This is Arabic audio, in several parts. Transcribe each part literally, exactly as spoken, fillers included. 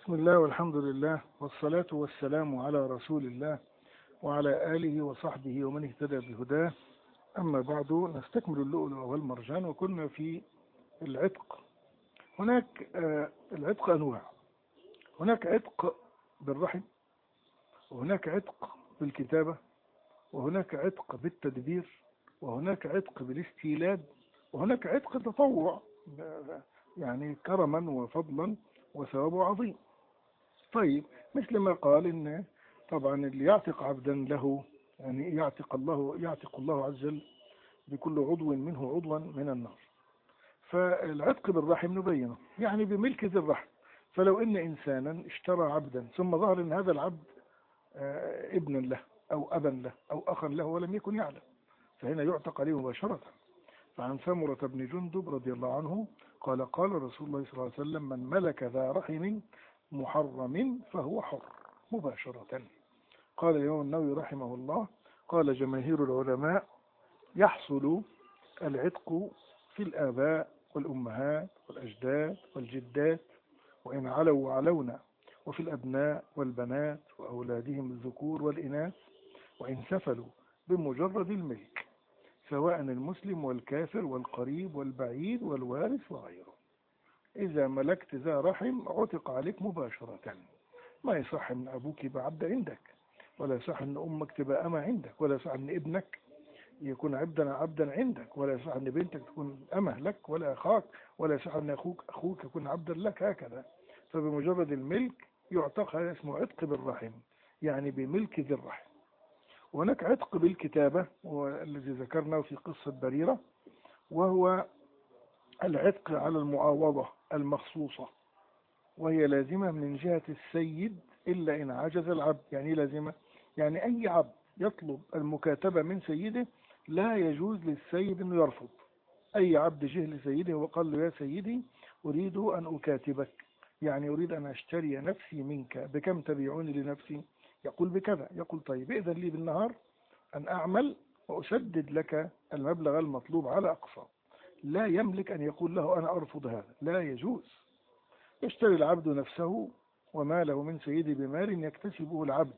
بسم الله والحمد لله والصلاة والسلام على رسول الله وعلى آله وصحبه ومن اهتدى بهداه. أما بعد، نستكمل اللؤلؤ والمرجان، وكنا في العتق. هناك آه العتق أنواع. هناك عتق بالرحم، وهناك عتق بالكتابة، وهناك عتق بالتدبير، وهناك عتق بالاستيلاد، وهناك عتق تطوع، يعني كرما وفضلا وثوابه عظيم. طيب، مثل ما قال إن طبعا اللي يعتق عبدا له، يعني يعتق الله يعتق الله عز وجل بكل عضو منه عضوا من النار. فالعتق بالرحم نبينه، يعني بملك ذي الرحم. فلو إن إنسانا اشترى عبدا ثم ظهر إن هذا العبد آه ابنا له أو أبا له أو أخا له ولم يكن يعلم، فهنا يعتق عليه مباشرة. فعن سمرة بن جندب رضي الله عنه قال قال رسول الله صلى الله عليه وسلم: من ملك ذا رحم محرم فهو حر مباشرة. قال الإمام النووي رحمه الله: قال جماهير العلماء: يحصل العتق في الآباء والأمهات والأجداد والجدات وإن علوا وعلونا، وفي الأبناء والبنات وأولادهم الذكور والإناث وإن سفلوا بمجرد الملك، سواء المسلم والكافر والقريب والبعيد والوارث وغيره. إذا ملكت ذا رحم عتق عليك مباشرة. ما يصح أن أبوك يبقى عبد عندك، ولا يصح أن أمك تبقى أمة عندك، ولا يصح أن ابنك يكون عبدا عبدا عندك، ولا يصح أن بنتك تكون أمة لك، ولا أخاك، ولا يصح أن أخوك أخوك يكون عبدا لك، هكذا. فبمجرد الملك يعتق. هذا اسمه عتق بالرحم، يعني بملك ذي الرحم. وهناك عتق بالكتابة، والذي ذكرناه في قصة بريرة، وهو العتق على المعاوضة المخصوصة، وهي لازمة من جهة السيد إلا إن عجز العبد. يعني لازمة، يعني أي عبد يطلب المكاتبة من سيده لا يجوز للسيد أنه يرفض. أي عبد جه لسيده وقال له: يا سيدي أريد أن أكاتبك، يعني أريد أن أشتري نفسي منك، بكم تبيعني لنفسي؟ يقول: بكذا. يقول: طيب إذن لي بالنهار أن أعمل وأسدد لك المبلغ المطلوب على أقصى. لا يملك أن يقول له: أنا أرفض هذا، لا يجوز. يشتري العبد نفسه وماله من سيده بمال يكتسبه العبد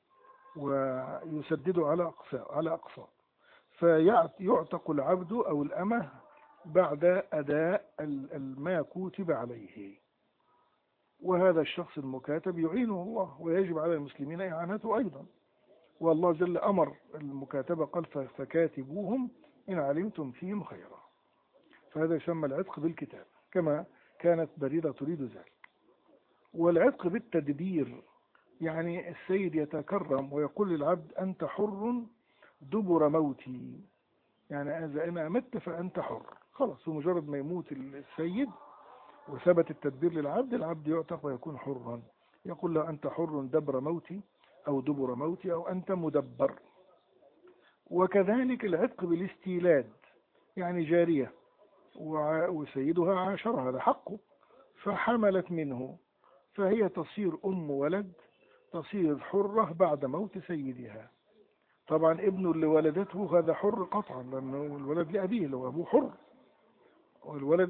ويسدده على أقصى على أقصى فيعتق العبد أو الأمة بعد أداء ما كتب عليه. وهذا الشخص المكاتب يعينه الله، ويجب على المسلمين إعانته أيضا. والله جل أمر المكاتبة، قال: فكاتبوهم إن علمتم فيهم خيرا. فهذا يسمى العتق بالكتاب، كما كانت بريرة تريد ذلك. والعتق بالتدبير، يعني السيد يتكرم ويقول للعبد: أنت حر دبر موتي، يعني إذا أنا مت فأنت حر. خلاص، بمجرد ما يموت السيد وثبت التدبير للعبد، العبد يعتق ويكون حرا. يقول له: أنت حر دبر موتي أو دبر موتي، أو أنت مدبر. وكذلك العتق بالاستيلاد، يعني جارية وسيدها عاشرها، هذا حقه، فحملت منه، فهي تصير أم ولد، تصير حرة بعد موت سيدها. طبعا ابنه اللي ولدته هذا حر قطعا، لأنه الولد لأبيه، لو أبوه حر، والولد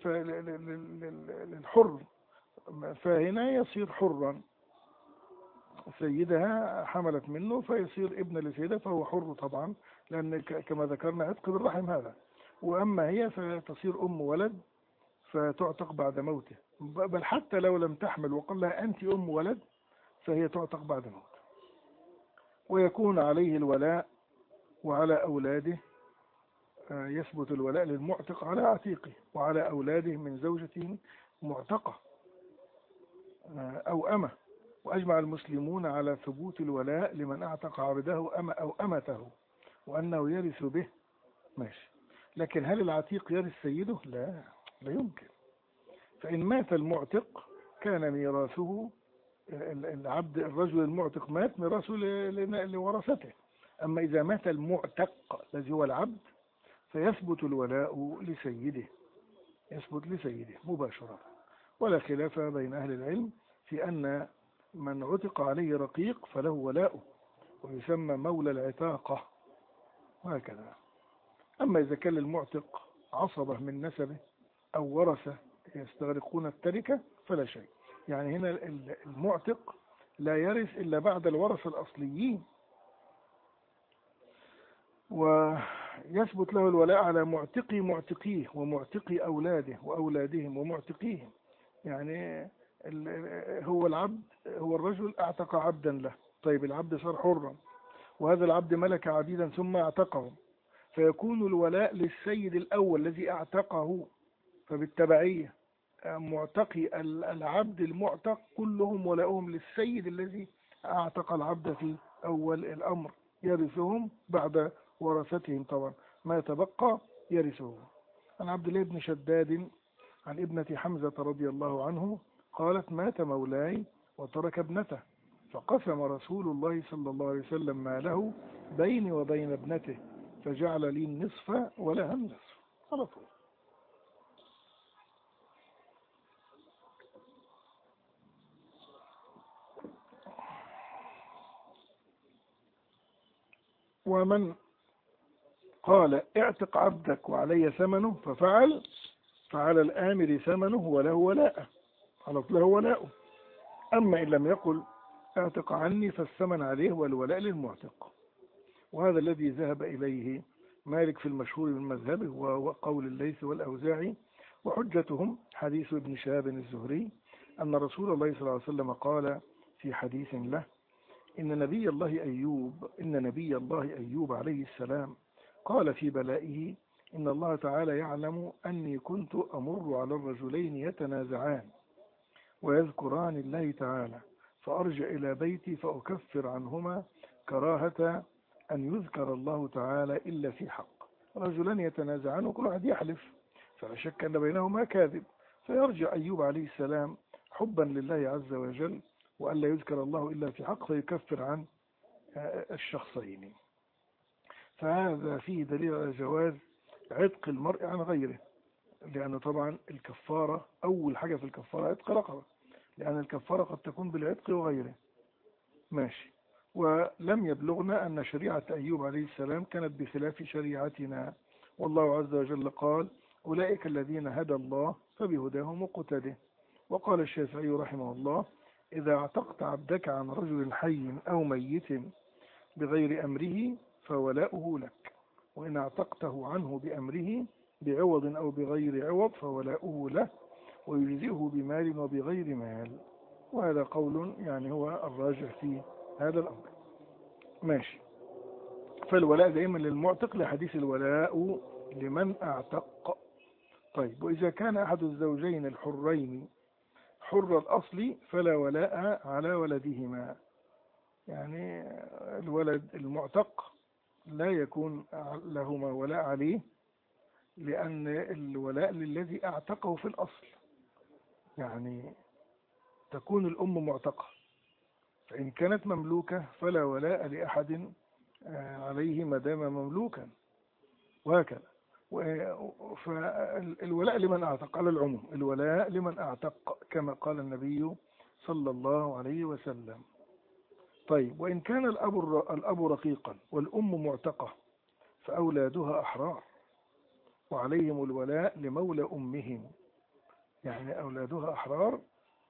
للحر، فهنا يصير حرا. سيدها حملت منه فيصير ابن لسيدها، فهو حر طبعا، لأن كما ذكرنا عتق بالرحم هذا. وأما هي فتصير أم ولد فتعتق بعد موته، بل حتى لو لم تحمل وقال لها: أنت أم ولد، فهي تعتق بعد موته. ويكون عليه الولاء وعلى أولاده، يثبت الولاء للمعتق على عتيقه وعلى أولاده من زوجته معتقة أو أمة. وأجمع المسلمون على ثبوت الولاء لمن أعتق عبده أم أو أمته، وأنه يرث به. ماشي، لكن هل العتيق يرث سيده؟ لا، لا يمكن. فإن مات المعتق كان ميراثه، العبد الرجل المعتق مات، ميراثه لورثته. أما إذا مات المعتق الذي هو العبد فيثبت الولاء لسيده، يثبت لسيده مباشرة. ولا خلاف بين أهل العلم في أن من عتق عليه رقيق فله ولاؤه، ويسمى مولى العتاقة، وهكذا. أما إذا كان المعتق عصبة من نسبه أو ورثة يستغرقون التركة فلا شيء. يعني هنا المعتق لا يرث إلا بعد الورثة الأصليين، ويثبت له الولاء على معتقي معتقيه ومعتقي أولاده وأولادهم ومعتقيهم. يعني هو العبد، هو الرجل اعتق عبدا له، طيب العبد صار حرا، وهذا العبد ملك عبيدا ثم اعتقه، فيكون الولاء للسيد الأول الذي اعتقه، فبالتبعية معتقي العبد المعتق كلهم ولاؤهم للسيد الذي اعتق العبد في أول الأمر، يرثهم بعد ورثتهم طبعا، ما تبقى يرثه. عن عبد الله بن شداد عن ابنة حمزة رضي الله عنه قالت: مات مولاي وترك ابنته، فقسم رسول الله صلى الله عليه وسلم ماله بيني وبين ابنته، فجعل لي النصف ولها النصف على طول. ومن قال اعتق عبدك وعلي ثمنه ففعل، فعلى الآمر ثمنه وله ولاءه، على طول له ولاءه. أما إن لم يقل اعتق عني فالثمن عليه والولاء للمعتق. وهذا الذي ذهب إليه مالك في المشهور من مذهبه وقول الليث والأوزاعي، وحجتهم حديث ابن شهاب الزهري أن رسول الله صلى الله عليه وسلم قال في حديث له: إن نبي الله أيوب إن نبي الله أيوب عليه السلام قال في بلائه: إن الله تعالى يعلم أني كنت أمر على الرجلين يتنازعان ويذكران الله تعالى، فأرجع إلى بيتي فأكفر عنهما كراهة أن يذكر الله تعالى إلا في حق. رجلان يتنازعان وكل واحد يحلف، فلا شك أن بينهما كاذب، فيرجع أيوب عليه السلام حبا لله عز وجل وأن لا يذكر الله إلا في حق، فيكفر عن الشخصين. فهذا فيه دليل على جواز عتق المرء عن غيره، لأن طبعا الكفارة أول حاجة في الكفارة عتق رقبة، لأن الكفارة قد تكون بالعتق وغيره. ماشي. ولم يبلغنا أن شريعة أيوب عليه السلام كانت بخلاف شريعتنا، والله عز وجل قال: أولئك الذين هدى الله فبهداه مقتده. وقال الشافعي رحمه الله: إذا اعتقت عبدك عن رجل حي أو ميت بغير أمره فولاؤه لك، وإن اعتقته عنه بأمره بعوض أو بغير عوض فولاؤه له، ويجزئه بمال وبغير مال. وهذا قول يعني هو الراجح في هذا الأمر. ماشي. فالولاء دائما للمعتق لحديث الولاء لمن اعتق. طيب، وإذا كان أحد الزوجين الحرين حر الأصل فلا ولاء على ولدهما، يعني الولد المعتق لا يكون لهما ولاء عليه، لأن الولاء للذي اعتقه في الأصل. يعني تكون الأم معتقة، فإن كانت مملوكة فلا ولاء لأحد عليه ما دام مملوكا، وهكذا. فالولاء لمن اعتق على العموم، الولاء لمن اعتق كما قال النبي صلى الله عليه وسلم. طيب، وإن كان الأب الأب رقيقا والأم معتقة فأولادها أحرار وعليهم الولاء لمولى أمهم، يعني أولادها أحرار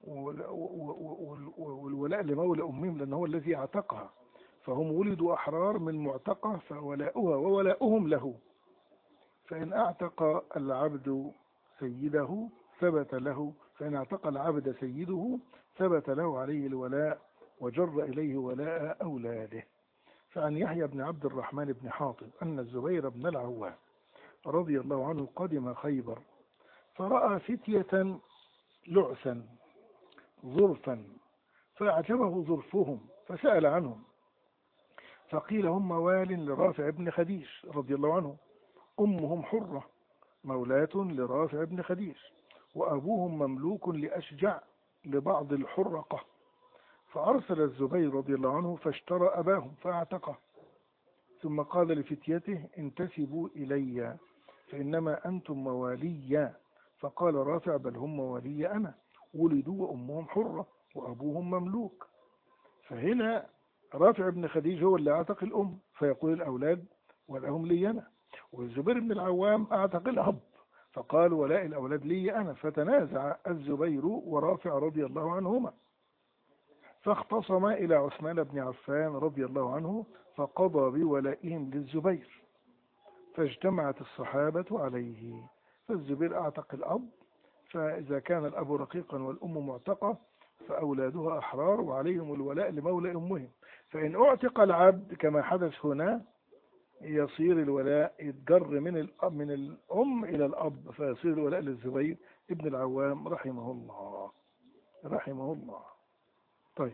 والولاء لمولى أمهم لأنه هو الذي اعتقها، فهم ولدوا أحرار من معتقة فولاؤها وولاؤهم له. فإن اعتق العبد سيده ثبت له فإن اعتق العبد سيده ثبت له عليه الولاء وجر إليه ولاء أولاده. فعن يحيى بن عبد الرحمن بن حاطب أن الزبير بن العوام رضي الله عنه قدم خيبر فرأى فتية لعثا ظرفا فأعجبه ظرفهم فسأل عنهم، فقيل: هم موال لرافع بن خديج رضي الله عنه، أمهم حرة مولاة لرافع بن خديج، وأبوهم مملوك لأشجع لبعض الحرقة. فأرسل الزبير رضي الله عنه فاشترى أباهم فاعتقه، ثم قال لفتيته: انتسبوا إلي فإنما أنتم موالي. فقال رافع: بل هم موالي أنا، ولدوا وأمهم حرة وأبوهم مملوك. فهنا رافع بن خديج هو اللي اعتق الأم، فيقول الأولاد ولهم لي أنا، والزبير بن العوام اعتق الأب فقال ولاء الأولاد لي أنا، فتنازع الزبير ورافع رضي الله عنهما، فاختصما إلى عثمان بن عفان رضي الله عنه فقضى بولائهم للزبير، فاجتمعت الصحابة عليه. فالزبير أعتق الأب، فإذا كان الأب رقيقا والأم معتقة فأولادها أحرار وعليهم الولاء لمولى أمهم. فإن أعتق العبد كما حدث هنا يصير الولاء يتجر من الأب من الأم إلى الأب، فيصير الولاء للزبير ابن العوام رحمه الله رحمه الله. طيب،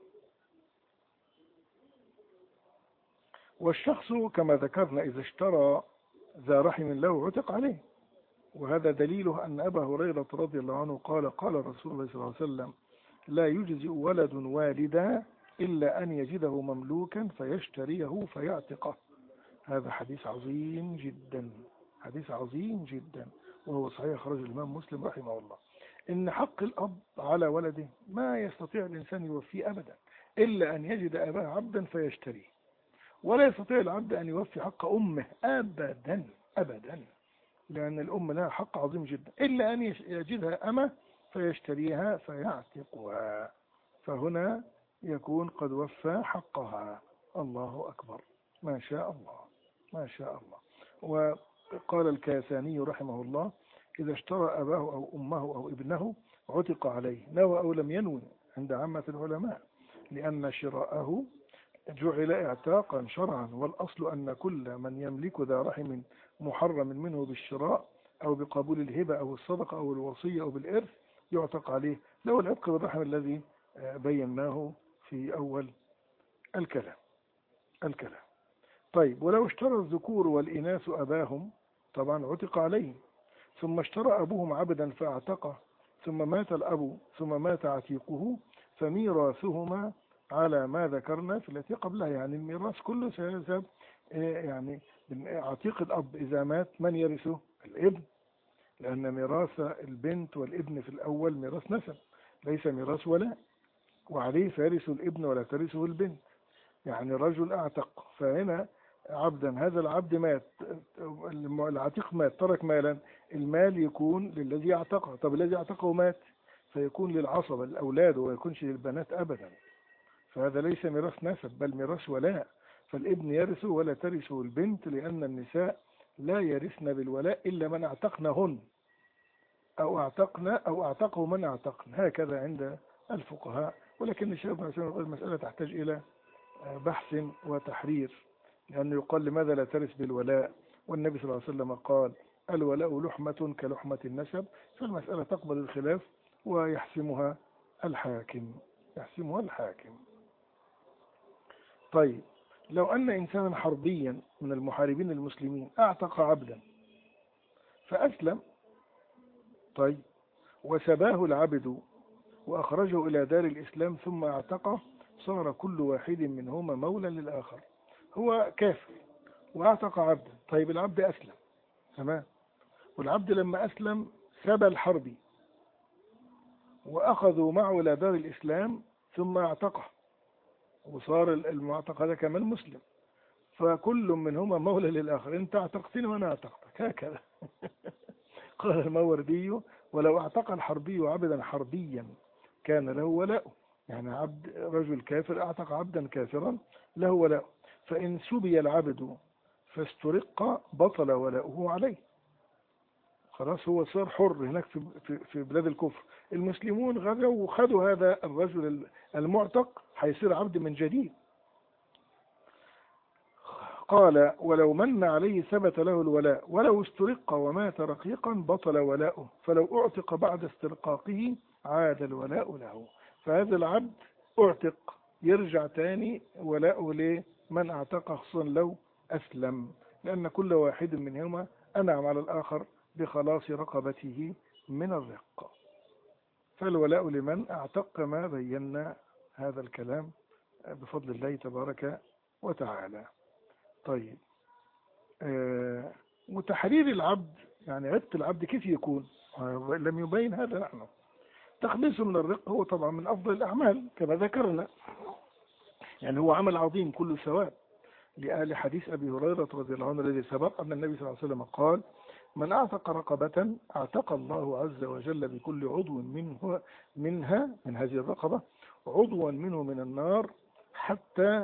والشخص كما ذكرنا إذا اشترى ذا رحم له عتق عليه، وهذا دليله أن أبا هريرة رضي الله عنه قال قال رسول الله صلى الله عليه وسلم لا يجزئ ولد والدا إلا أن يجده مملوكا فيشتريه فيعتقه. هذا حديث عظيم جدا، حديث عظيم جدا، وهو صحيح خرج الإمام مسلم رحمه الله. إن حق الأب على ولده ما يستطيع الإنسان يوفيه أبدا إلا أن يجد أباه عبدا فيشتريه، ولا يستطيع العبد أن يوفي حق أمه أبدا أبدا، لأن الأم لها حق عظيم جدا، إلا أن يجدها أمه فيشتريها فيعتقها، فهنا يكون قد وفى حقها. الله أكبر، ما شاء الله ما شاء الله. وقال الكاساني رحمه الله إذا اشترى أباه أو أمه أو ابنه عتق عليه، نوى أو لم ينوي عند عامة العلماء، لأن شراءه جعل اعتاقا شرعا، والأصل أن كل من يملك ذا رحم محرم منه بالشراء أو بقبول الهبة أو الصدقة أو الوصية أو بالإرث يعتق عليه، لو العتق بالرحم الذي بيناه في أول الكلام الكلام طيب، ولو اشترى الذكور والإناث أباهم طبعا عتق عليه، ثم اشترى أبوهم عبدا فاعتقه، ثم مات الأب ثم مات عتيقه، فميراثهما على ما ذكرنا في التي قبلها، يعني الميراث كله سيذهب. يعني عتيق الأب إذا مات من يرثه؟ الابن، لأن ميراث البنت والابن في الأول ميراث نسب ليس ميراث ولاء، وعليه فيرث الابن ولا ترثه البنت. يعني رجل أعتق فهنا عبدا، هذا العبد مات، العتيق مات ترك مالا، المال يكون للذي اعتقه، طب الذي اعتقه مات فيكون للعصبة الأولاد وما يكونش للبنات أبدا، فهذا ليس ميراث نسب بل ميراث ولاء، فالابن يرثه ولا ترثه البنت، لأن النساء لا يرثن بالولاء إلا من اعتقنهن أو اعتقنا أو اعتقوا من اعتقن، هكذا عند الفقهاء. ولكن الشيخ ابن عثيمين يقول المسألة تحتاج إلى بحث وتحرير، لأنه يقال لماذا لا ترث بالولاء، والنبي صلى الله عليه وسلم قال الولاء لحمة كلحمة النسب، فالمسألة تقبل الخلاف ويحسمها الحاكم يحسمها الحاكم. طيب، لو أن إنسانا حربيا من المحاربين المسلمين أعتق عبدا فأسلم، طيب، وسباه العبد وأخرجه إلى دار الإسلام ثم اعتقه، صار كل واحد منهما مولا للآخر. هو كافر واعتق عبدا، طيب العبد أسلم، تمام، والعبد لما أسلم سبى الحربي وأخذوا معه إلى دار الإسلام ثم اعتقه، وصار المعتق هذا كمان مسلم، فكل منهما مولى للآخر، انت اعتقتني وانا اعتقتك، هكذا. قال الماوردي ولو اعتق الحربي عبدا حربيا كان له ولاء، يعني عبد رجل كافر اعتق عبدا كافرا له ولاء، فإن سبي العبد فاسترق بطل ولاؤه عليه، خلاص هو صار حر هناك في في بلاد الكفر، المسلمون غزوا وخذوا هذا الرجل المعتق هيصير عبد من جديد. قال ولو من عليه ثبت له الولاء، ولو استرق ومات رقيقا بطل ولاؤه، فلو اعتق بعد استرقاقه عاد الولاء له، فهذا العبد اعتق يرجع تاني ولاؤه لمن اعتقه، خصوصا لو أسلم، لأن كل واحد منهما أنعم على الآخر بخلاص رقبته من الرق، فالولاء لمن اعتق كما بينا هذا الكلام بفضل الله تبارك وتعالى. طيب، آه وتحرير العبد، يعني عتق العبد كيف يكون؟ لم يبين هذا نحن. تخليصه من الرق هو طبعا من أفضل الأعمال كما ذكرنا، يعني هو عمل عظيم كله ثواب، لآل حديث أبي هريرة رضي الله عنه الذي سبق أن النبي صلى الله عليه وسلم قال من أعتق رقبة أعتق الله عز وجل بكل عضو منه منها من هذه الرقبة عضوا منه من النار حتى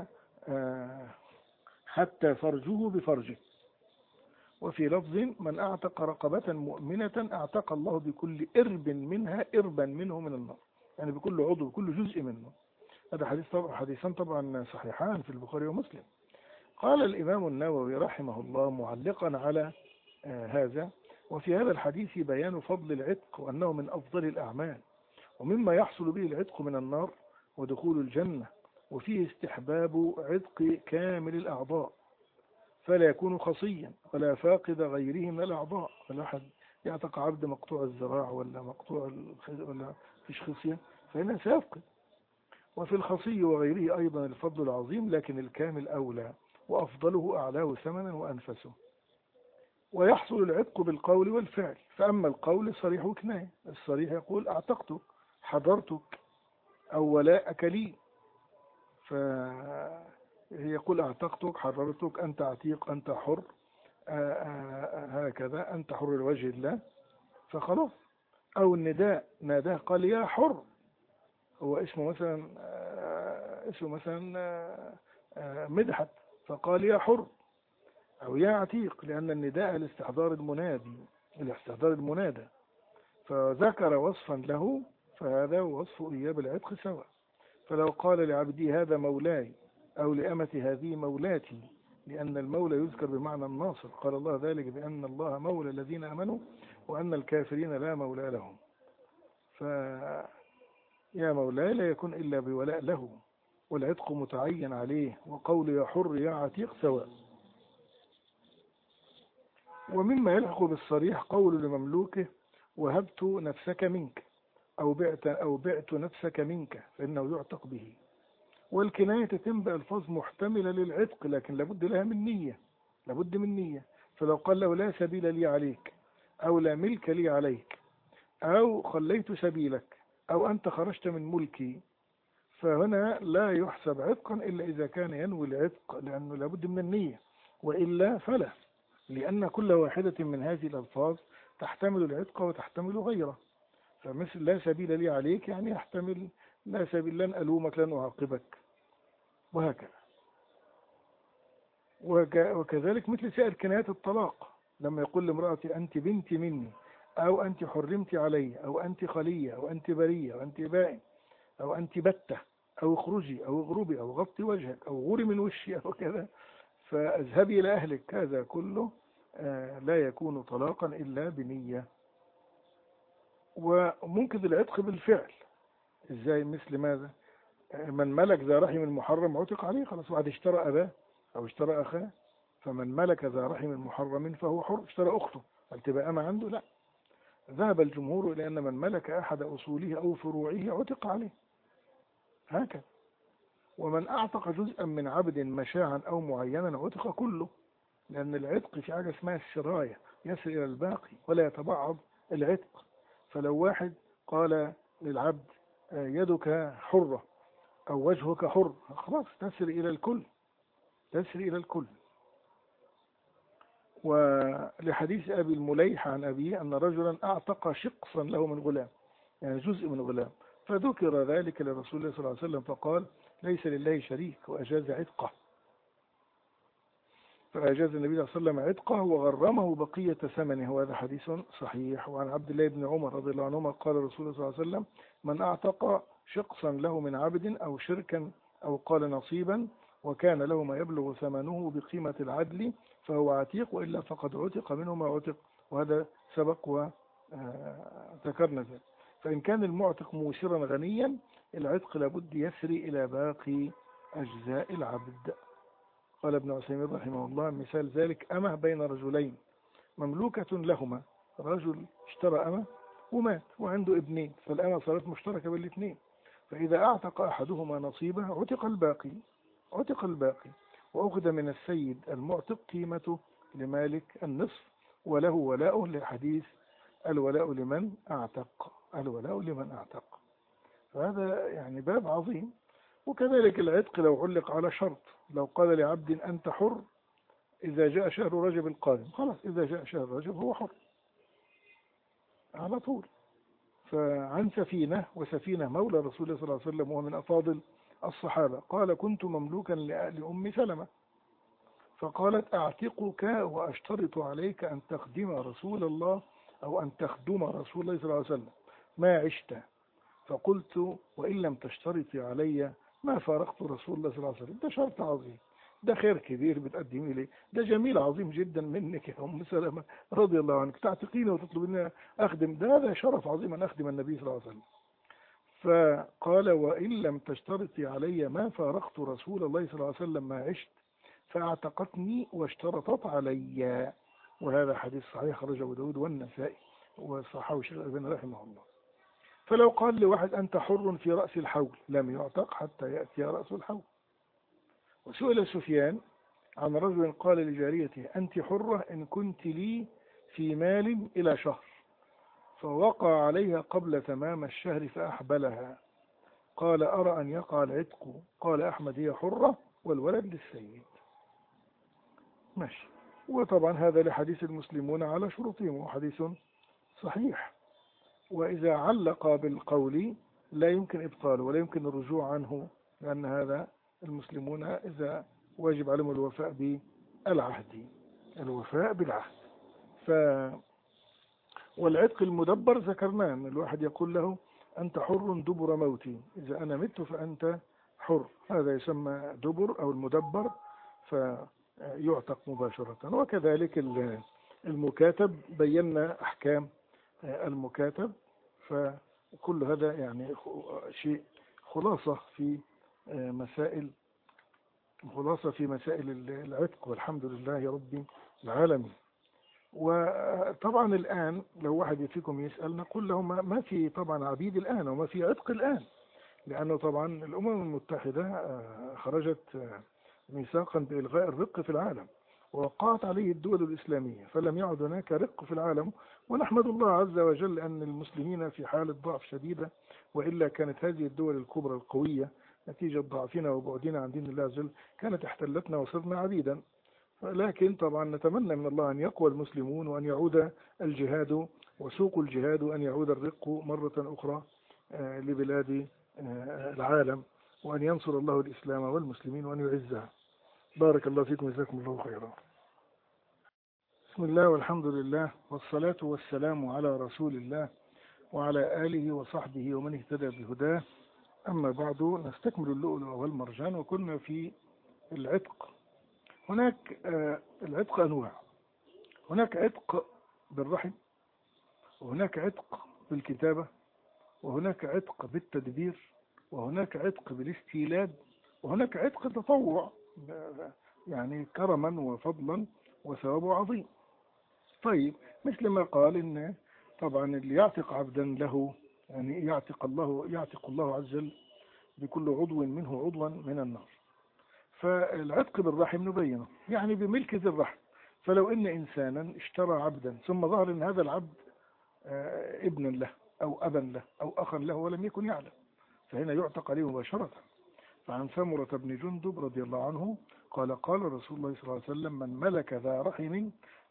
حتى فرجه بفرجه. وفي لفظ من أعتق رقبة مؤمنة أعتق الله بكل إرب منها إربا منه من النار، يعني بكل عضو بكل جزء منه. هذا حديث طبعا حديثان طبعا صحيحان في البخاري ومسلم. قال الإمام النووي رحمه الله معلقا على آه هذا: وفي هذا الحديث بيان فضل العتق وأنه من أفضل الأعمال ومما يحصل به العتق من النار ودخول الجنة، وفيه استحباب عتق كامل الأعضاء فلا يكون خصيا ولا فاقد غيره من الأعضاء. فالواحد يعتق عبد مقطوع الذراع ولا مقطوع ولا فيش خصية فإنه سيفقد. وفي الخصي وغيره أيضا الفضل العظيم، لكن الكامل أولى وأفضله أعلاه ثمنا وأنفسه. ويحصل العتق بالقول والفعل، فأما القول صريح كناية، الصريح يقول أعتقتك حضرتك أو ولاءك لي، فيقول أعتقتك حررتك أنت عتيق أنت حر آآ آآ هكذا أنت حر لوجه الله فخلاص. أو النداء ناداه قال يا حر، هو اسمه مثلا اسمه مثلا مدحت فقال يا حر أو يا عتيق، لأن النداء لاستحضار المنادي لاستحضار المنادى، فذكر وصفا له فهذا وصف إياب العتق سواء. فلو قال لعبدي هذا مولاي أو لأمتي هذه مولاتي، لأن المولى يذكر بمعنى الناصر، قال الله ذلك بأن الله مولى الذين آمنوا وأن الكافرين لا مولى لهم. فيا مولاي لا يكون إلا بولاء له، والعتق متعين عليه، وقول يا حر يا عتيق سواء. ومما يلحق بالصريح قول لمملوكه وهبت نفسك منك أو بعت أو بعت نفسك منك، فإنه يعتق به. والكناية تتم بألفاظ محتملة للعتق، لكن لابد لها من نية، لابد من نية. فلو قال له لا سبيل لي عليك أو لا ملك لي عليك أو خليت سبيلك أو أنت خرجت من ملكي، فهنا لا يحسب عتقا إلا إذا كان ينوي العتق، لأنه لابد من النية، وإلا فلا، لأن كل واحدة من هذه الألفاظ تحتمل العتق وتحتمل غيره. فمثل لا سبيل لي عليك يعني يحتمل لا سبيل، لن ألومك لن أعاقبك، وهكذا. وكذلك مثل سائر كنايات الطلاق، لما يقول لامرأتي أنت بنتي مني أو أنت حرمت علي أو أنت خلية أو أنت برية أو أنت بائن أو أنت بتة أو اخرجي أو اغربي أو غطي وجهك أو غوري من وشي أو كذا فاذهبي إلى أهلك، هذا كله لا يكون طلاقا إلا بنية. وممكن العتق بالفعل، ازاي؟ مثل ماذا؟ من ملك ذا رحم المحرم عتق عليه، خلاص. واحد اشترى أباه أو اشترى أخاه، فمن ملك ذا رحم المحرم فهو حر. اشترى أخته، هل تبقى أما عنده؟ لا. ذهب الجمهور إلى أن من ملك أحد أصوله أو فروعه عتق عليه، هكذا. ومن أعتق جزءا من عبد مشاعا أو معينا عتق كله، لأن العتق في حاجة اسمها السراية، يسر إلى الباقي ولا يتبعض العتق. فلو واحد قال للعبد يدك حرة أو وجهك حر، خلاص تسر إلى الكل، تسر إلى الكل. ولحديث أبي المليح عن أبيه أن رجلا أعتق شقصا له من غلام، يعني جزء من غلام، فذكر ذلك لرسول الله صلى الله عليه وسلم فقال ليس لله شريك وأجاز عتقه، فأجاز النبي صلى الله عليه وسلم عتقه وغرمه بقية ثمنه، وهذا حديث صحيح. وعن عبد الله بن عمر رضي الله عنهما قال رسول الله صلى الله عليه وسلم من أعتق شقصا له من عبد أو شركا أو قال نصيبا وكان له ما يبلغ ثمنه بقيمة العدل فهو عتيق، وإلا فقد عتق منه ما عتق، وهذا سبق وذكرنا ذلك. فإن كان المعتق موسرا غنيا العتق لابد يسري إلى باقي أجزاء العبد. قال ابن عثيمين رحمه الله مثال ذلك أمه بين رجلين مملوكة لهما، رجل اشترى أمه ومات وعنده ابنين، فالأمة صارت مشتركة بالاثنين، فإذا أعتق أحدهما نصيبه عتق الباقي، عتق الباقي وأخذ من السيد المعتق قيمته لمالك النصف وله ولاؤه، لحديث الولاء لمن أعتق، الولاء لمن أعتق. فهذا يعني باب عظيم. وكذلك العتق لو علق على شرط، لو قال لعبد أنت حر إذا جاء شهر رجب القادم خلاص، إذا جاء شهر رجب هو حر على طول. فعن سفينة، وسفينة مولى رسول الله صلى الله عليه وسلم ومن أفاضل الصحابة، قال كنت مملوكا لأم سلمة، فقالت أعتقك وأشترط عليك أن تخدم رسول الله أو أن تخدم رسول الله صلى الله عليه وسلم ما عشت. فقلت وإن لم تشترطي علي ما فارقت رسول الله صلى الله عليه وسلم. ده شرط عظيم، ده خير كبير بتقدمي لي، ده جميل عظيم جدا منك يا أم سلمة رضي الله عنك، تعتقيني وتطلب مني أخدم، ده هذا شرف عظيم أن أخدم النبي صلى الله عليه وسلم. فقال وإن لم تشترطي علي ما فارقت رسول الله صلى الله عليه وسلم ما عشت، فاعتقتني واشترطت علي. وهذا حديث صحيح خرجه أبو داود والنسائي وصححه الشيخ الألباني رحمه الله. فلو قال لواحد أنت حر في رأس الحول لم يعتق حتى يأتي رأس الحول. وسئل سفيان عن رجل قال لجاريته أنت حرة إن كنت لي في مال إلى شهر، فوقع عليها قبل تمام الشهر فأحبلها، قال أرى أن يقع العتق. قال أحمد هي حرة والولد للسيد. ماشي. وطبعا هذا لحديث المسلمون على شروطهم وحديث صحيح. وإذا علق بالقول لا يمكن إبطاله ولا يمكن الرجوع عنه، لأن هذا المسلمون إذا واجب عليهم الوفاء بالعهد، الوفاء بالعهد. ف والعتق المدبر ذكرناه أن الواحد يقول له أنت حر دبر موتي، إذا أنا مت فأنت حر، هذا يسمى دبر أو المدبر فيعتق مباشرة. وكذلك المكاتب بينا أحكام المكاتب، فكل هذا يعني شيء خلاصة في مسائل خلاصة في مسائل العتق، والحمد لله رب العالمين. وطبعا الآن لو واحد فيكم يسأل نقول له ما في طبعا عبيد الآن وما في عتق الآن، لأنه طبعا الأمم المتحدة خرجت ميثاقا بإلغاء الرق في العالم ووقعت عليه الدول الإسلامية، فلم يعد هناك رق في العالم. ونحمد الله عز وجل أن المسلمين في حالة ضعف شديدة، وإلا كانت هذه الدول الكبرى القوية نتيجة ضعفنا وبعدنا عن دين الله عز وجل كانت احتلتنا وصرنا عبيدا. لكن طبعا نتمنى من الله أن يقوى المسلمون وأن يعود الجهاد وسوق الجهاد وأن يعود الرق مرة أخرى لبلاد العالم، وأن ينصر الله الإسلام والمسلمين وأن يعزها. بارك الله فيكم جزاكم الله خيرا. بسم الله والحمد لله والصلاة والسلام على رسول الله وعلى آله وصحبه ومن اهتدى بهداه. أما بعد نستكمل اللؤلؤ والمرجان، وكنا في العتق. هناك العتق أنواع، هناك عتق بالرحم، وهناك عتق بالكتابة، وهناك عتق بالتدبير، وهناك عتق بالاستيلاد، وهناك عتق تطوع يعني كرما وفضلا وثوابه عظيم. طيب مثل ما قال إن طبعا اللي يعتق عبدا له يعني يعتق الله يعتق الله عز وجل بكل عضو منه عضوا من النار. فالعتق بالرحم نبينه يعني بملك ذي الرحم. فلو إن إنسانا اشترى عبدا ثم ظهر إن هذا العبد ابنا له أو أبا له أو أخا له ولم يكن يعلم، فهنا يعتق عليه مباشرة. فعن سمرة بن جندب رضي الله عنه قال قال رسول الله صلى الله عليه وسلم من ملك ذا رحم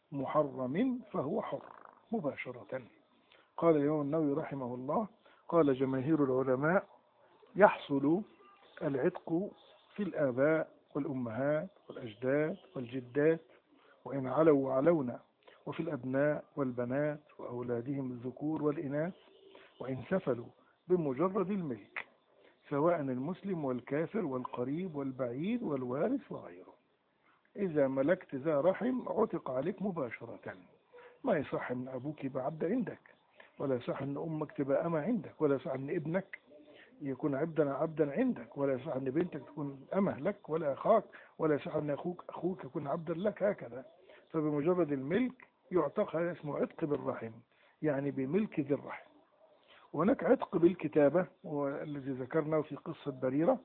محرم فهو حر مباشرة. قال الإمام النووي رحمه الله قال جماهير العلماء يحصل العتق في الآباء والأمهات والأجداد والجدات وإن علوا وعلونا، وفي الأبناء والبنات وأولادهم الذكور والإناث وإن سفلوا بمجرد الملك، سواء المسلم والكافر والقريب والبعيد والوارث وغيره. إذا ملكت ذا رحم عتق عليك مباشرة. ما يصح أن أبوك يبقى عبد عندك، ولا يصح أن أمك تبقى أمة عندك، ولا يصح أن ابنك يكون عبدا عبدا عندك، ولا يصح أن بنتك تكون أمه لك ولا أخاك، ولا يصح أن أخوك أخوك يكون عبدا لك، هكذا. فبمجرد الملك يعتق، هذا اسمه عتق بالرحم يعني بملك ذي الرحم. وهناك عتق بالكتابة والذي ذكرناه في قصة بريرة،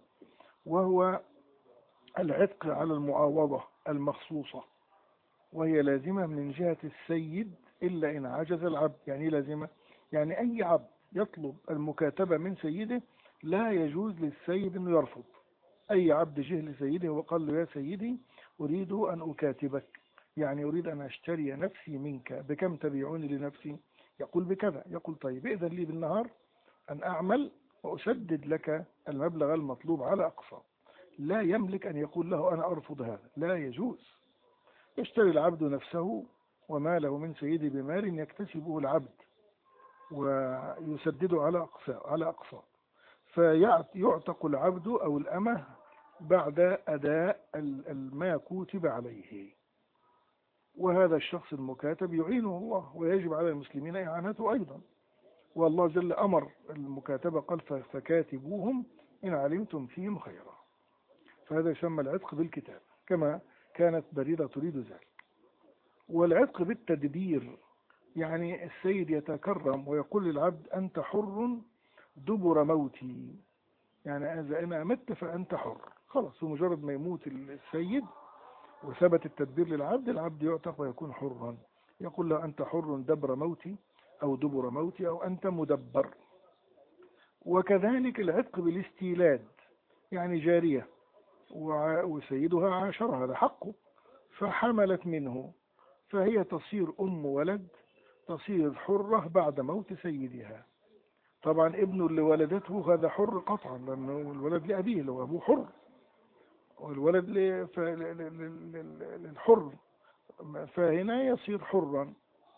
وهو العتق على المعاوضة المخصوصة، وهي لازمة من جهة السيد إلا إن عجز العبد. يعني لازمة يعني أي عبد يطلب المكاتبة من سيده لا يجوز للسيد أنه يرفض. أي عبد جه لسيده وقال له يا سيدي أريد أن أكاتبك، يعني أريد أن أشتري نفسي منك، بكم تبيعني لنفسي؟ يقول بكذا. يقول طيب ائذن لي بالنهار أن أعمل وأسدد لك المبلغ المطلوب على أقصى. لا يملك أن يقول له أنا أرفض هذا، لا يجوز. يشتري العبد نفسه وما له من سيده بمال يكتسبه العبد ويسدده على أقصى على أقصى فيعتق العبد أو الأمة بعد أداء ما كتب عليه. وهذا الشخص المكاتب يعينه الله، ويجب على المسلمين إعانته أيضا. والله جل أمر المكاتبة قال فكاتبوهم إن علمتم فيهم خيرا. فهذا يسمى العتق بالكتاب كما كانت بريدة تريد ذلك. والعتق بالتدبير، يعني السيد يتكرم ويقول للعبد أنت حر دبر موتي، يعني إذا أنا مت فأنت حر. خلاص، بمجرد ما يموت السيد وثبت التدبير للعبد، العبد يعتق ويكون حرا. يقول له أنت حر دبر موتي أو دبر موتي أو أنت مدبر. وكذلك العتق بالاستيلاد، يعني جارية وسيدها عاشرها، هذا حقه، فحملت منه، فهي تصير أم ولد، تصير حرة بعد موت سيدها. طبعا ابنه اللي ولدته هذا حر قطعا، لأنه الولد لأبيه، اللي هو أبوه حر، والولد للحر، فهنا يصير حرا.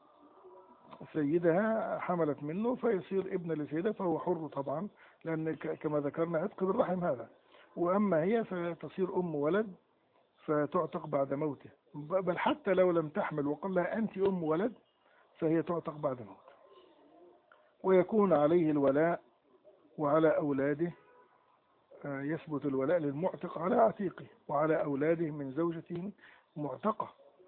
سيدها حملت منه فيصير ابن لسيدها، فهو حر طبعا، لأن كما ذكرنا عتق بالرحم هذا. وأما هي فتصير أم ولد فتعتق بعد موته، بل حتى لو لم تحمل وقال لها أنت أم ولد فهي تعتق بعد موته. ويكون عليه الولاء وعلى أولاده، يثبت الولاء للمعتق على عتيقه وعلى أولاده من زوجته معتقة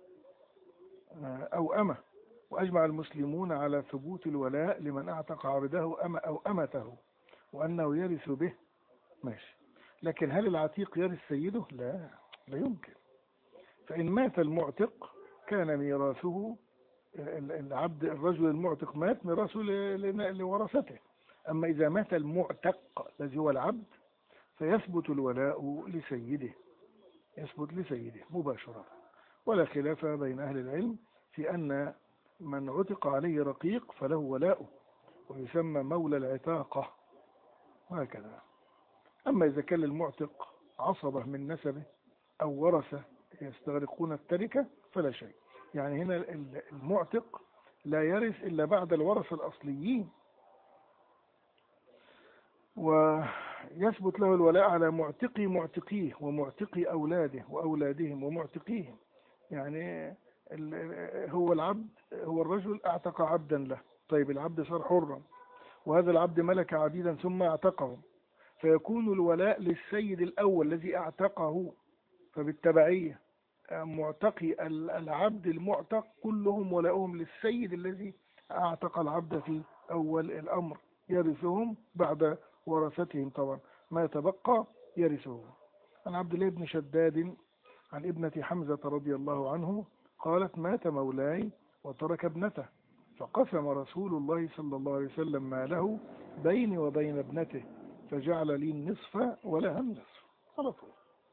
أو أمة. وأجمع المسلمون على ثبوت الولاء لمن أعتق عبده أم أو أمته، وأنه يرث به. ماشي، لكن هل العتيق يرث سيده؟ لا، لا يمكن. فإن مات المعتق كان ميراثه، العبد الرجل المعتق مات، ميراثه لورثته. أما إذا مات المعتق الذي هو العبد فيثبت الولاء لسيده، يثبت لسيده مباشرة. ولا خلاف بين أهل العلم في أن من عتق عليه رقيق فله ولاؤه، ويسمى مولى العتاقة، وهكذا. أما إذا كان المعتق عصبة من نسبه أو ورثة يستغرقون التركة فلا شيء. يعني هنا المعتق لا يرث إلا بعد الورثة الأصليين، ويثبت له الولاء على معتقي معتقيه ومعتقي أولاده وأولادهم ومعتقيهم. يعني هو العبد، هو الرجل اعتق عبدا له، طيب العبد صار حرا، وهذا العبد ملك عبيدا ثم اعتقه، فيكون الولاء للسيد الأول الذي اعتقه. فبالتبعية معتقي العبد المعتق كلهم ولاؤهم للسيد الذي اعتق العبد في أول الأمر، يرثهم بعد ورثتهم طبعا، ما يتبقى يرثه. عن عبد الله بن شداد عن ابنة حمزة رضي الله عنه قالت مات مولاي وترك ابنته، فقسم رسول الله صلى الله عليه وسلم ماله بيني وبين ابنته، فجعل لي النصف ولها النصف على طول.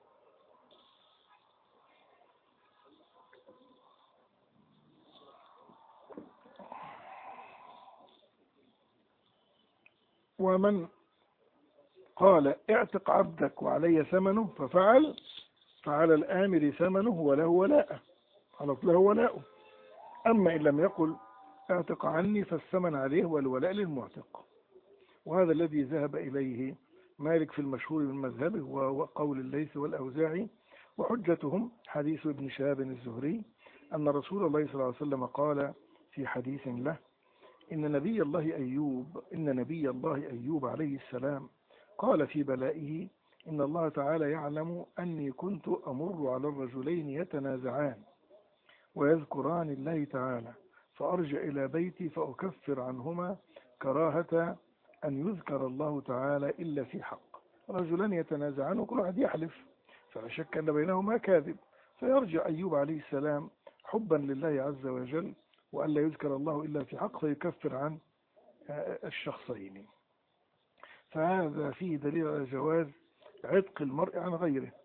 ومن قال اعتق عبدك وعلي ثمنه ففعل، فعلى الآمر ثمنه وله ولاءه، على طول له ولاءه. أما إن لم يقل اعتق عني فالثمن عليه والولاء للمعتق. وهذا الذي ذهب إليه مالك في المشهور من مذهبه وقول الليث والأوزاعي. وحجتهم حديث ابن شهاب الزهري أن رسول الله صلى الله عليه وسلم قال في حديث له إن نبي الله أيوب إن نبي الله أيوب عليه السلام قال في بلائه إن الله تعالى يعلم أني كنت أمر على الرجلين يتنازعان ويذكران الله تعالى، فأرجع إلى بيتي فأكفر عنهما كراهة أن يذكر الله تعالى إلا في حق. رجلان يتنازعان وكل واحد يحلف، فلا شك أن بينهما كاذب، فيرجع أيوب عليه السلام حبا لله عز وجل وأن لا يذكر الله إلا في حق، فيكفر عن الشخصين. فهذا فيه دليل على جواز عتق المرء عن غيره،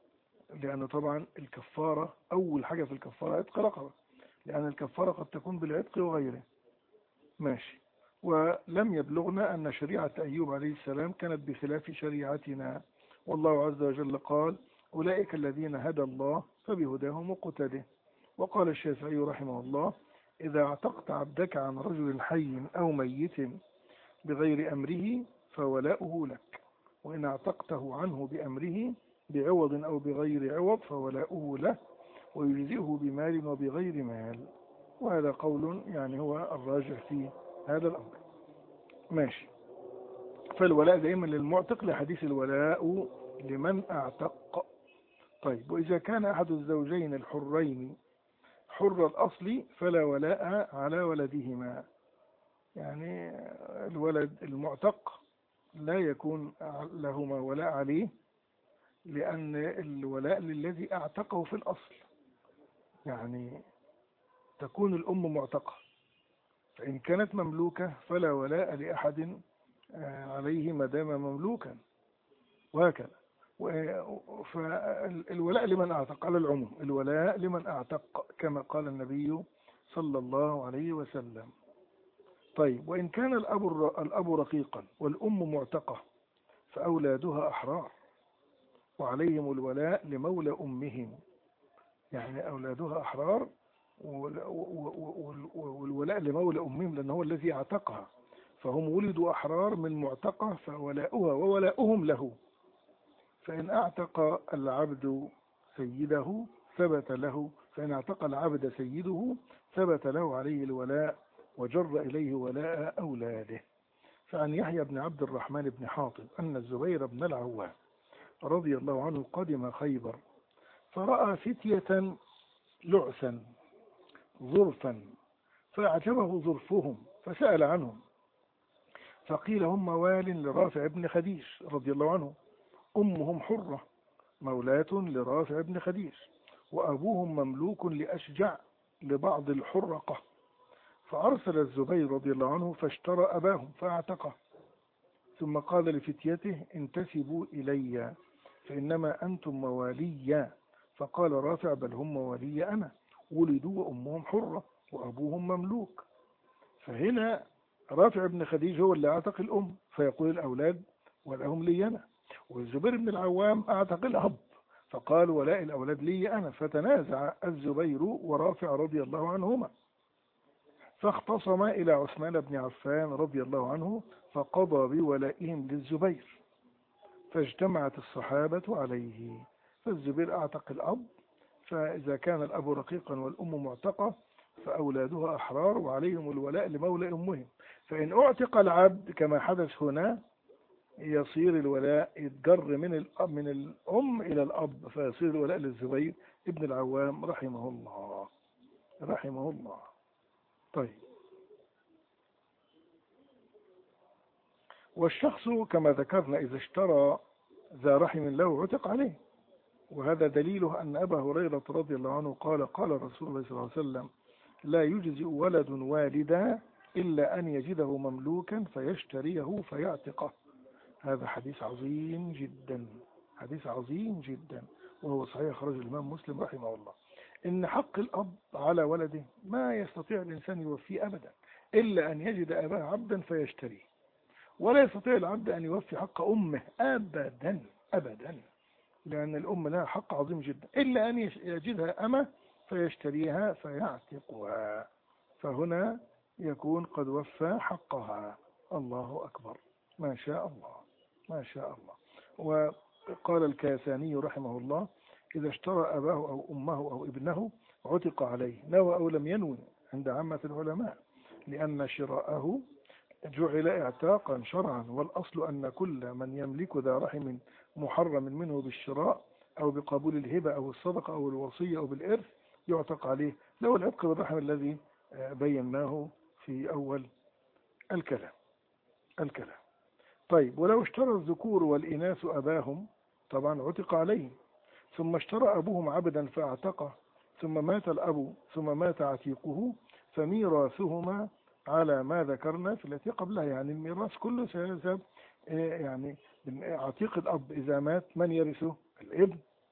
لأن طبعا الكفارة أول حاجة في الكفارة عتق رقبة، لأن الكفارة قد تكون بالعتق وغيره. ماشي. ولم يبلغنا أن شريعة أيوب عليه السلام كانت بخلاف شريعتنا، والله عز وجل قال أولئك الذين هدى الله فبهداه مقتده. وقال الشافعي رحمه الله إذا اعتقت عبدك عن رجل حي أو ميت بغير أمره فولاؤه لك، وإن اعتقته عنه بأمره بعوض أو بغير عوض فولاؤه له، ويجزئه بمال وبغير مال. وهذا قول يعني هو الراجح في هذا الأمر. ماشي. فالولاء دائما للمعتق لحديث الولاء لمن اعتق. طيب، وإذا كان أحد الزوجين الحرين حر الأصل فلا ولاء على ولدهما، يعني الولد المعتق لا يكون لهما ولاء عليه، لأن الولاء للذي اعتقه في الأصل. يعني تكون الأم معتقة، فإن كانت مملوكة فلا ولاء لأحد عليه ما دام مملوكا، وهكذا. فالولاء لمن اعتق على العموم، الولاء لمن اعتق كما قال النبي صلى الله عليه وسلم. طيب، وإن كان الأب الأب رقيقا والأم معتقة فأولادها أحرار وعليهم الولاء لمولى أمهم، يعني أولادها أحرار والولاء لمولى أمهم لأنه هو الذي اعتقها، فهم ولدوا أحرار من معتقة فولاؤها وولاؤهم له. فإن اعتق العبد سيده ثبت له فإن اعتق العبد سيده ثبت له عليه الولاء وجر إليه ولاء أولاده. فعن يحيى بن عبد الرحمن بن حاطب أن الزبير بن العوام رضي الله عنه قدم خيبر فرأى فتية لعثا ظرفا فأعجبه ظرفهم فسأل عنهم، فقيل هم موال لرافع بن خديج رضي الله عنه، أمهم حرة مولاة لرافع بن خديج، وأبوهم مملوك لأشجع لبعض الحرقة. فأرسل الزبير رضي الله عنه فاشترى أباهم فاعتقه، ثم قال لفتيته انتسبوا إلي فإنما أنتم موالي. فقال رافع بل هم موالي أنا، ولدوا وأمهم حرة وأبوهم مملوك. فهنا رافع بن خديج هو اللي اعتق الأم، فيقول الأولاد ولهم لي أنا، والزبير بن العوام اعتق الأب فقال ولاء الأولاد لي أنا. فتنازع الزبير ورافع رضي الله عنهما، فاختصما إلى عثمان بن عفان رضي الله عنه فقضى بولائهم للزبير، فاجتمعت الصحابة عليه. فالزبير اعتق الأب، فإذا كان الأب رقيقا والأم معتقة فأولادها أحرار وعليهم الولاء لمولى أمهم. فإن اعتق العبد كما حدث هنا يصير الولاء يتجر من الأب من الأم إلى الأب، فيصير الولاء للزبير ابن العوام رحمه الله رحمه الله. طيب، والشخص كما ذكرنا إذا اشترى ذا رحم له عتق عليه، وهذا دليله أن أبا هريرة رضي الله عنه قال قال رسول الله صلى الله عليه وسلم لا يجزئ ولد والدا إلا أن يجده مملوكا فيشتريه فيعتقه. هذا حديث عظيم جدا، حديث عظيم جدا، وهو صحيح خرج الإمام مسلم رحمه الله. إن حق الأب على ولده ما يستطيع الإنسان يوفيه أبدا إلا أن يجد أباه عبدا فيشتريه، ولا يستطيع العبد أن يوفي حق أمه أبدا أبدا، لأن الأم لها حق عظيم جدا، إلا أن يجدها أمه فيشتريها فيعتقها، فهنا يكون قد وفى حقها. الله أكبر، ما شاء الله ما شاء الله. وقال الكاساني رحمه الله إذا اشترى أباه أو أمه أو ابنه عتق عليه نوى أو لم ينوي عند عامة العلماء، لأن شراءه جعل اعتاقا شرعا، والأصل أن كل من يملك ذا رحم محرم منه بالشراء أو بقبول الهبة أو الصدقة أو الوصية أو بالإرث يعتق عليه، لو العتق بالرحم الذي بيناه في أول الكلام الكلام طيب، ولو اشترى الذكور والإناث أباهم طبعا عتق عليه، ثم اشترى أبوهم عبدا فاعتقه، ثم مات الأب ثم مات عتيقه، فميراثهما على ما ذكرنا في التي قبلها، يعني الميراث كله سيذهب، يعني عتيق الأب إذا مات من يرثه؟ الابن،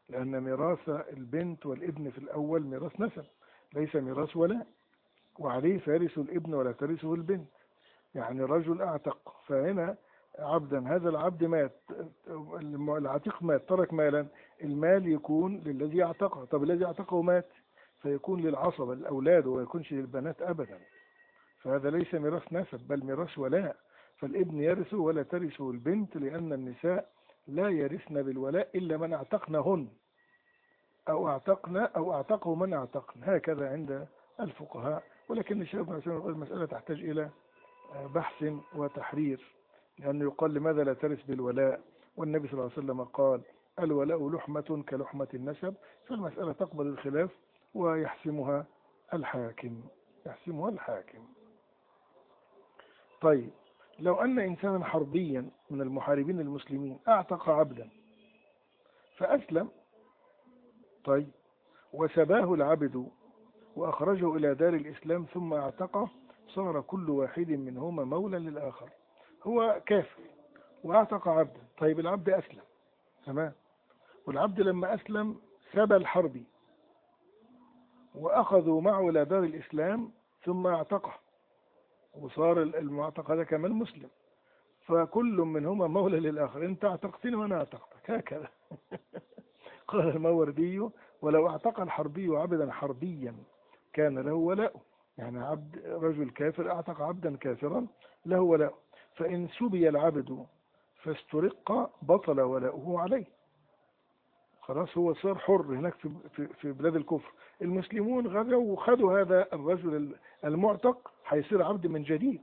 لأن ميراث البنت والابن في الأول ميراث نسب ليس ميراث ولاء، وعليه فيرث الابن ولا ترثه البنت. يعني رجل اعتق فهنا عبدا، هذا العبد مات، العتيق مات ترك مالا، المال يكون للذي اعتقه. طب الذي اعتقه مات فيكون للعصبة الأولاد وما يكونش للبنات أبدا، فهذا ليس ميراث نسب بل ميراث ولاء. فالابن يرث ولا ترثه البنت، لأن النساء لا يرثن بالولاء إلا من اعتقنهن أو اعتقنا أو اعتقوا من اعتقن، هكذا عند الفقهاء. ولكن الشيخ ابن عثيمين يقول المسألة تحتاج إلى بحث وتحرير، لأنه يقال لماذا لا ترث بالولاء، والنبي صلى الله عليه وسلم قال الولاء لحمة كلحمة النسب، فالمسألة تقبل الخلاف ويحسمها الحاكم يحسمها الحاكم. طيب لو أن إنسانا حربيا من المحاربين المسلمين أعتق عبدا فأسلم، طيب وسباه العبد وأخرجه إلى دار الإسلام ثم اعتقه، صار كل واحد منهما مولا للآخر. هو كافر واعتق عبدا، طيب العبد أسلم تمام، والعبد لما أسلم سبى الحربي وأخذوا معه إلى دار الإسلام ثم اعتقه، وصار المعتق هذا كمان مسلم، فكل منهما مولى للآخر، انت اعتقتني وانا اعتقتك هكذا. قال الماوردي ولو اعتق الحربي عبدا حربيا كان له ولاء، يعني عبد رجل كافر اعتق عبدا كافرا له ولاء، فإن سبي العبد فاسترق بطل ولاؤه عليه، خلاص هو صار حر هناك في في بلاد الكفر. المسلمون غزوا وخذوا هذا الرجل المعتق هيصير عبد من جديد.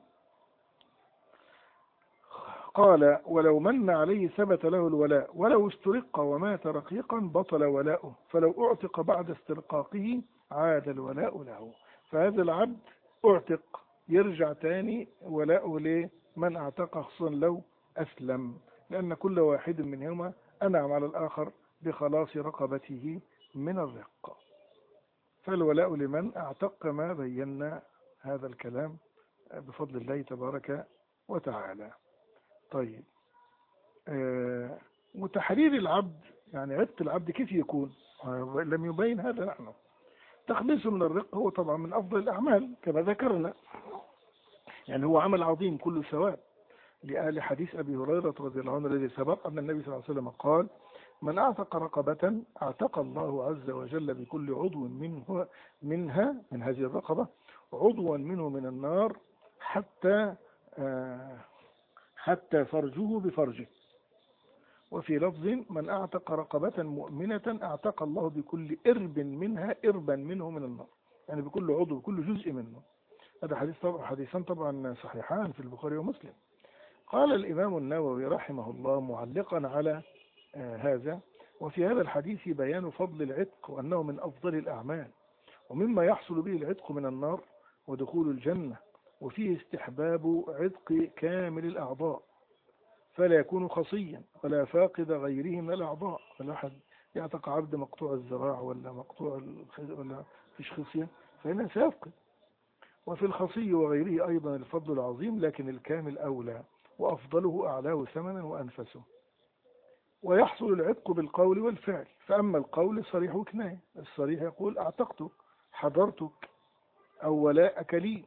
قال ولو من عليه ثبت له الولاء، ولو استرق ومات رقيقا بطل ولاؤه، فلو اعتق بعد استرقاقه عاد الولاء له. فهذا العبد اعتق يرجع تاني ولاؤه لمن اعتقه، خصوصا لو أسلم، لأن كل واحد منهما أنعم على الآخر بخلاص رقبته من الرق. فالولاء لمن اعتق كما بينا هذا الكلام بفضل الله تبارك وتعالى. طيب آه وتحرير العبد، يعني عتق العبد كيف يكون؟ لم يبين هذا نحن. تخليصه من الرق هو طبعا من أفضل الأعمال كما ذكرنا، يعني هو عمل عظيم كله ثواب، لآل حديث أبي هريرة رضي الله عنه الذي سبق أن النبي صلى الله عليه وسلم قال من أعتق رقبة أعتق الله عز وجل بكل عضو منه منها من هذه الرقبة عضوا منه من النار حتى آه حتى فرجه بفرجه. وفي لفظ من أعتق رقبة مؤمنة أعتق الله بكل إرب منها إربا منه من النار، يعني بكل عضو بكل جزء منه. هذا حديث طبعا حديثان طبعا صحيحان في البخاري ومسلم. قال الإمام النووي رحمه الله معلقا على آه هذا: وفي هذا الحديث بيان فضل العتق وأنه من أفضل الأعمال، ومما يحصل به العتق من النار ودخول الجنة، وفيه استحباب عتق كامل الأعضاء فلا يكون خصيا ولا فاقد غيره من الأعضاء. فالواحد يعتق عبد مقطوع الذراع ولا مقطوع ولا فيش خصية فهنا سيفقد. وفي الخصي وغيره أيضا الفضل العظيم، لكن الكامل أولى وأفضله أعلاه ثمنا وأنفسه. ويحصل العتق بالقول والفعل، فأما القول صريح كناية، الصريح يقول أعتقتك حضرتك أو ولاءك لي،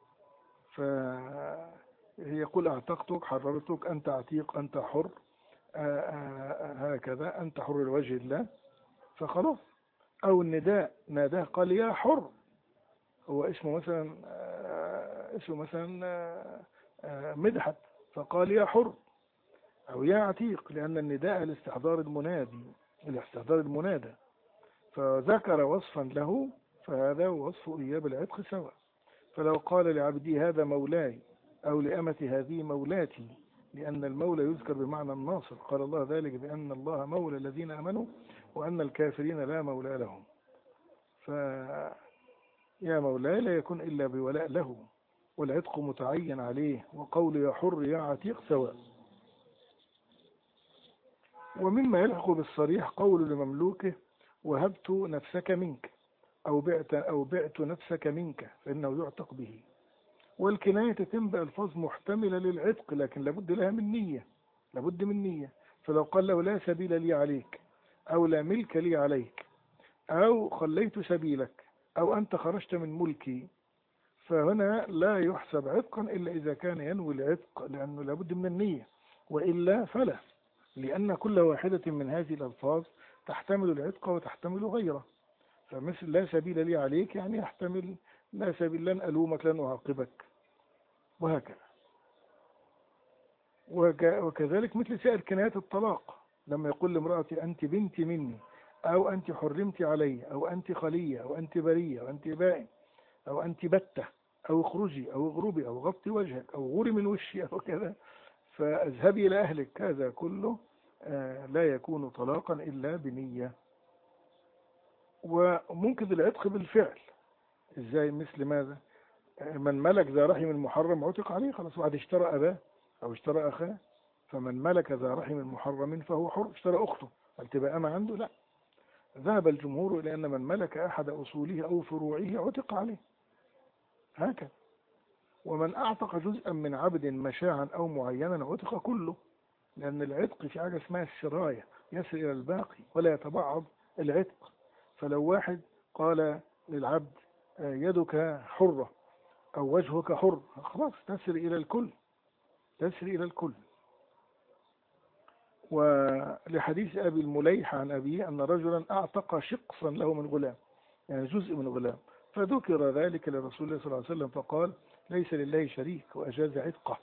فيقول أعتقتك حررتك أنت عتيق أنت حر آآ آآ هكذا أنت حر لوجه الله فخلاص. أو النداء ناداه قال يا حر، هو اسمه مثلا اسمه مثلا مدحت فقال يا حر أو يا عتيق، لأن النداء الاستحضار المنادي الاستحضار المنادى، فذكر وصفا له فهذا وصف إياب العتق سواء. فلو قال لعبدي هذا مولاي أو لأمة هذه مولاتي، لأن المولى يذكر بمعنى الناصر، قال الله ذلك بأن الله مولى الذين آمنوا وأن الكافرين لا مولى لهم، فيا مولاي لا يكون إلا بولاء له، والعتق متعين عليه، وقول يا حر يا عتيق سواء. ومما يلحق بالصريح قول لمملوكه وهبت نفسك منك أو بعت أو بعت نفسك منك، فإنه يعتق به. والكناية تتم بألفاظ محتملة للعتق، لكن لابد لها من نية لابد من نية. فلو قال له لا سبيل لي عليك أو لا ملك لي عليك، أو خليت سبيلك، أو أنت خرجت من ملكي، فهنا لا يحسب عتقا إلا إذا كان ينوي العتق، لأنه لابد من النية، وإلا فلا، لأن كل واحدة من هذه الألفاظ تحتمل العتق وتحتمل غيره. فمثل لا سبيل لي عليك يعني يحتمل لا سبيل، لن ألومك لن أعاقبك، وهكذا. وكذلك مثل سائر كنايات الطلاق، لما يقول لامرأتي أنت بنتي مني، أو أنت حرمت علي، أو أنت خلية، أو أنت برية، أو أنت بائن، أو أنت بتة، أو اخرجي، أو اغربي، أو غطي وجهك، أو غوري من وشي، أو كذا، فاذهبي إلى أهلك، هذا كله لا يكون طلاقا إلا بنية. وممكن العتق بالفعل، إزاي؟ مثل ماذا؟ من ملك ذا رحم محرم عتق عليه، خلاص. واحد اشترى أباه أو اشترى أخاه، فمن ملك ذا رحم محرم فهو حر. اشترى أخته، هل تبقى أما عنده؟ لا. ذهب الجمهور إلى أن من ملك أحد أصوله أو فروعه عتق عليه، هكذا. ومن أعتق جزءا من عبد مشاعا أو معينا عتق كله، لأن العتق في حاجة اسمها السراية، يسر إلى الباقي ولا يتبعض العتق. فلو واحد قال للعبد يدك حرة أو وجهك حر، خلاص تسر إلى الكل، تسر إلى الكل. ولحديث أبي المليح عن أبيه أن رجلا أعتق شقصا له من غلام، يعني جزء من غلام، فذكر ذلك لرسول الله صلى الله عليه وسلم فقال ليس لله شريك، وأجاز عتقه.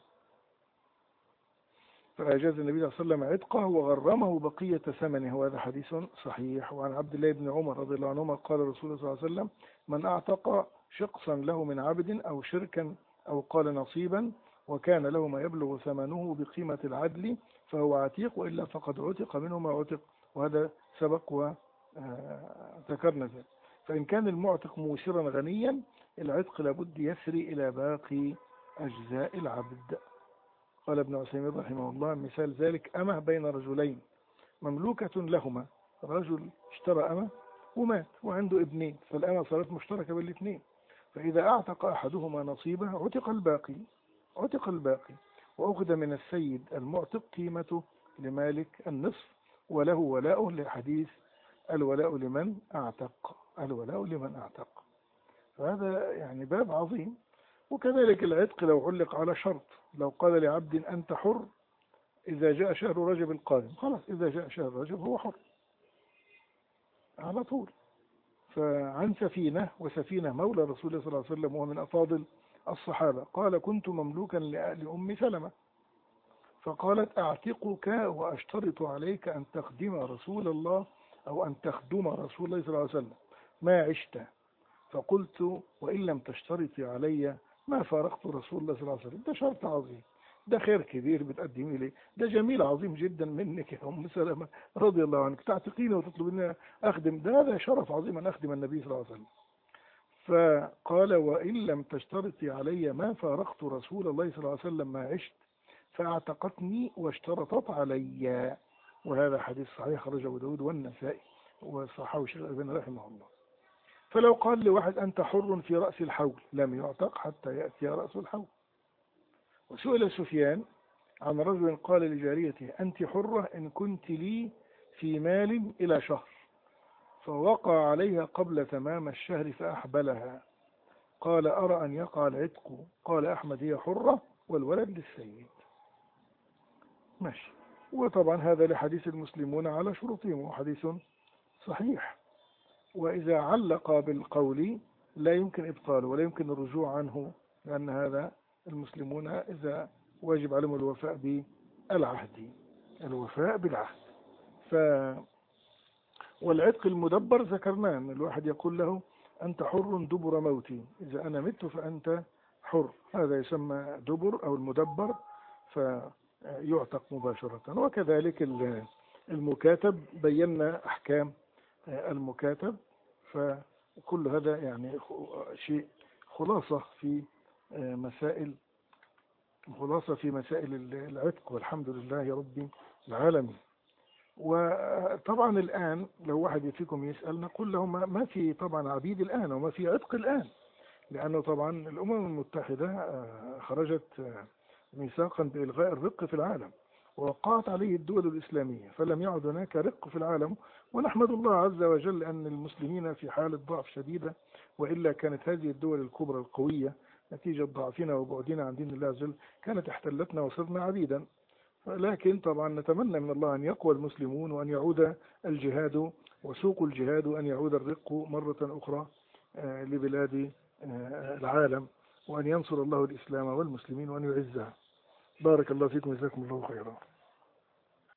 فأجاز النبي صلى الله عليه وسلم عتقه وغرمه بقية ثمنه، وهذا حديث صحيح. وعن عبد الله بن عمر رضي الله عنهما قال رسول الله صلى الله عليه وسلم من أعتق شقصا له من عبد أو شركا أو قال نصيبا وكان له ما يبلغ ثمنه بقيمة العدل فهو عتيق، وإلا فقد عتق منه ما عتق، وهذا سبق وذكرنا ذلك. فإن كان المعتق موسرا غنيا العتق لابد يسري إلى باقي أجزاء العبد. قال ابن عثيمين رحمه الله مثال ذلك أمه بين رجلين مملوكة لهما، رجل اشترى أمه ومات وعنده ابنين، فالأمة صارت مشتركة بالاثنين، فإذا أعتق أحدهما نصيبه عتق الباقي، عتق الباقي وأخذ من السيد المعتق قيمته لمالك النصف، وله ولاؤه لحديث الولاء لمن أعتق، الولاء لمن أعتق. فهذا يعني باب عظيم. وكذلك العتق لو علق على شرط، لو قال لعبد أنت حر إذا جاء شهر رجب القادم، خلاص إذا جاء شهر رجب هو حر على طول. فعن سفينة، وسفينة مولى رسول الله صلى الله عليه وسلم وهو من أفاضل الصحابة، قال كنت مملوكا لأم سلمة فقالت أعتقك وأشترط عليك أن تخدم رسول الله أو أن تخدم رسول الله صلى الله عليه وسلم ما عشت، فقلت وإن لم تشترطي علي ما فارقت رسول الله صلى الله عليه وسلم. ده شرط عظيم، ده خير كبير بتقدمي لي، ده جميل عظيم جدا منك يا أم سلمة رضي الله عنك، تعتقيني وتطلب مني أخدم، ده هذا شرف عظيم أن أخدم النبي صلى الله عليه وسلم. فقال وإن لم تشترطي علي ما فارقت رسول الله صلى الله عليه وسلم ما عشت، فاعتقتني واشترطت علي. وهذا حديث صحيح خرجه أبو داود والنسائي وصححه الشيخ الألباني رحمه الله. فلو قال لواحد أنت حر في رأس الحول لم يعتق حتى يأتي رأس الحول. وسئل سفيان عن رجل قال لجاريته أنت حرة إن كنت لي في مال إلى شهر، فوقع عليها قبل تمام الشهر فأحبلها، قال أرى أن يقع العتق، قال أحمد هي حرة والولد للسيد. ماشي. وطبعا هذا لحديث المسلمون على شروطهم وحديث صحيح. وإذا علق بالقول لا يمكن إبطاله ولا يمكن الرجوع عنه، لأن هذا المسلمون إذا واجب عليهم الوفاء بالعهد، الوفاء بالعهد. ف والعتق المدبر ذكرناه أن الواحد يقول له أنت حر دبر موتي، إذا أنا مت فأنت حر، هذا يسمى دبر أو المدبر فيعتق مباشرة. وكذلك المكاتب بينا أحكام المكاتب، فكل هذا يعني شيء خلاصة في مسائل خلاصة في مسائل العتق، والحمد لله رب العالمين. وطبعا الآن لو واحد فيكم يسأل نقول له ما في طبعا عبيد الآن وما في عتق الآن، لأنه طبعا الأمم المتحدة خرجت ميثاقا بإلغاء الرق في العالم، ووقعت عليه الدول الإسلامية، فلم يعد هناك رق في العالم. ونحمد الله عز وجل أن المسلمين في حالة ضعف شديدة، وإلا كانت هذه الدول الكبرى القوية نتيجة ضعفنا وبعدنا عن دين الله عز وجل كانت احتلتنا وصرنا عبيدا. لكن طبعا نتمنى من الله أن يقوى المسلمون، وأن يعود الجهاد وسوق الجهاد، وأن يعود الرق مرة أخرى لبلاد العالم، وأن ينصر الله الإسلام والمسلمين وأن يعزها. بارك الله فيكم، جزاكم الله خيرا.